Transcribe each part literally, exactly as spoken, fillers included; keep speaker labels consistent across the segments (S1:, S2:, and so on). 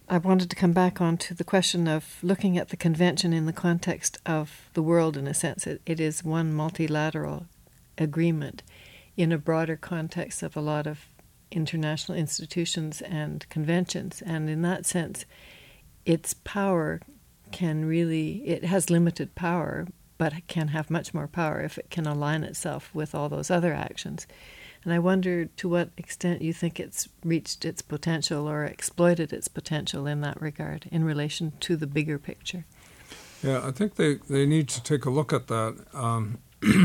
S1: I wanted to come back on to the question of looking at the convention in the context of the world, in a sense. It, it is one multilateral agreement in a broader context of a lot of international institutions and conventions. And in that sense, its power can really, it has limited power, but it can have much more power if it can align itself with all those other actions. And I wonder to what extent you think it's reached its potential or exploited its potential in that regard in relation to the bigger picture.
S2: Yeah, I think they, they need to take a look at that. Um,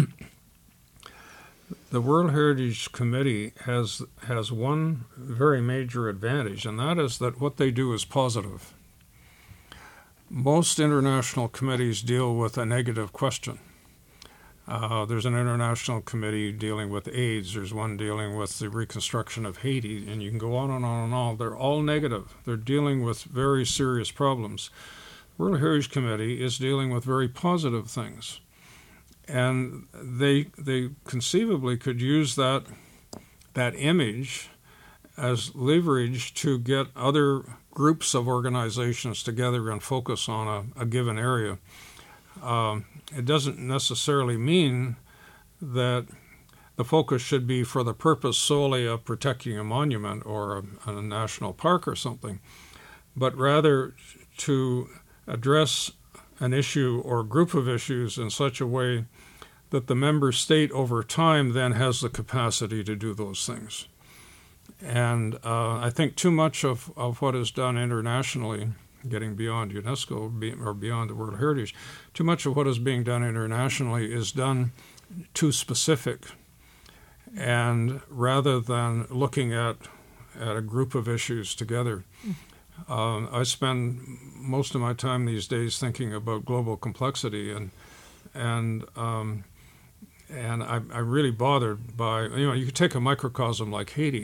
S2: the World Heritage Committee has has one very major advantage, and that is that what they do is positive. Most international committees deal with a negative question. Uh, there's an international committee dealing with AIDS. There's one dealing with the reconstruction of Haiti, and you can go on and on and on. They're all negative. They're dealing with very serious problems. The World Heritage Committee is dealing with very positive things, and they they conceivably could use that that image as leverage to get other groups of organizations together and focus on a, a given area. Um, it doesn't necessarily mean that the focus should be for the purpose solely of protecting a monument or a, a national park or something, but rather to address an issue or group of issues in such a way that the member state over time then has the capacity to do those things. And uh, I think too much of, of what is done internationally, getting beyond UNESCO or beyond the World Heritage, too much of what is being done internationally is done too specific. And rather than looking at, at a group of issues together, um, I spend most of my time these days thinking about global complexity, and and um, and I, I'm really bothered by, you know, you could take a microcosm like Haiti,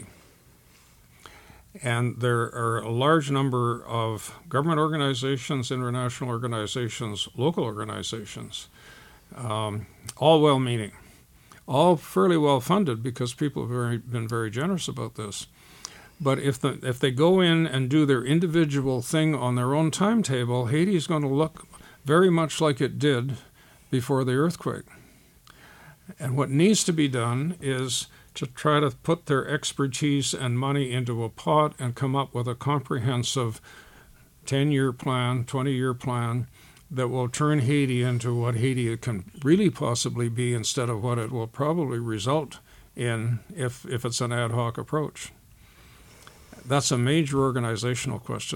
S2: and there are a large number of government organizations, international organizations, local organizations, um, all well-meaning, all fairly well-funded because people have very, been very generous about this. But if the if they go in and do their individual thing on their own timetable, Haiti is going to look very much like it did before the earthquake. And what needs to be done is to try to put their expertise and money into a pot and come up with a comprehensive ten-year plan, twenty-year plan that will turn Haiti into what Haiti can really possibly be instead of what it will probably result in if, if it's an ad hoc approach. That's a major organizational question.